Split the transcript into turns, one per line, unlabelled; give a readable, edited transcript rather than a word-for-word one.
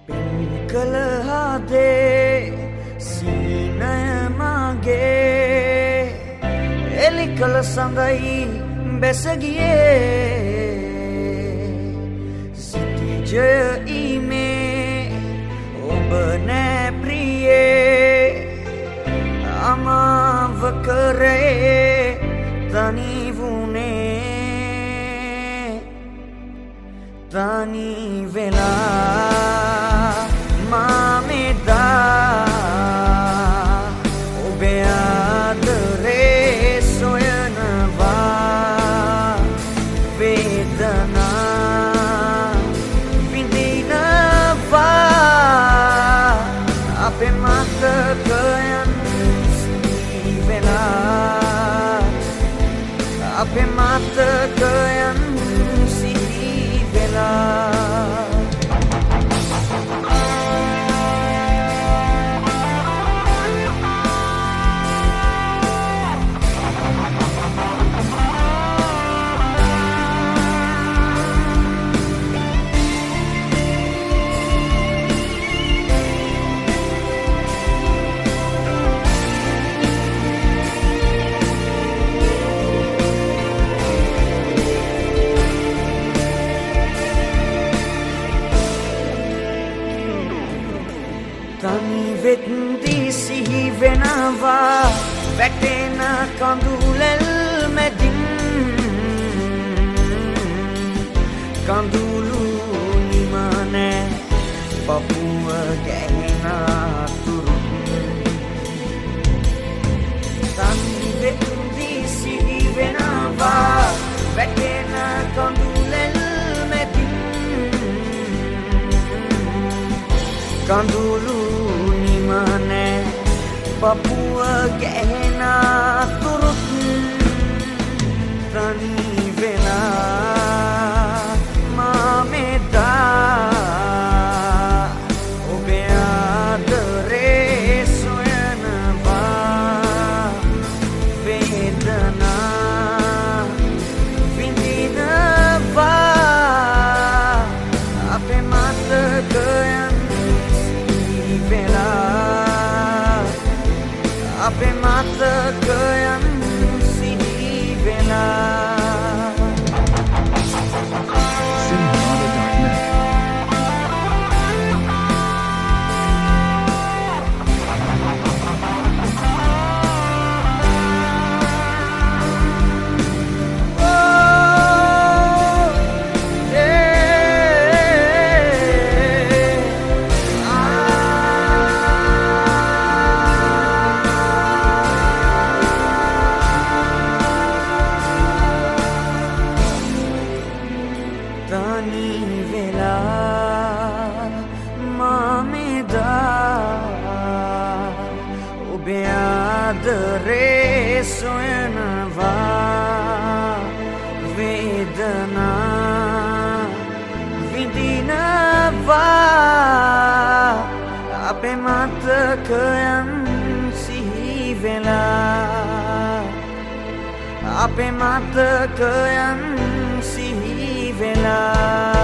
කළ හදේ සීනය මගේ එලි කළ සඳයි බැසගියේ සිටිජය ඊමේ ඔබ නෑ ප්‍රියේ අමාව කරේ තනි වුණේ තනි වෙලා මාමෙදා ඔබේ ආදරේ සොයනවා වේදනා විඳිනවා අපේ මතකයන් සිහි වෙලා අපේ මතකයන් සිහි වෙලා තනි වෙද්දී සිහි වෙනවා වැටෙන කඳුලෙල් මැදින් කඳුළු නිමනේ පපුව ගැහෙන තුරු තනි වෙද්දී සිහි වෙනවා වැටෙන කඳුලෙල් මැදින් කඳුළු නිමනේ පපුව ගැහෙන තුරුත් තනි වෙලා මාමෙදා ඔබේ ආදරේ සොයනවා වේදනා විඳිනවා අපේ මතකයන් අපේ මතකයන් සිහි වෙලා තනි වෙලා මාමෙදා ඔබේ ආදරේ සොයනවා වේදනා විඳිනවා අපේ මතකයන් සිහි වෙලා අපේ මතකයන් සිහි වෙලා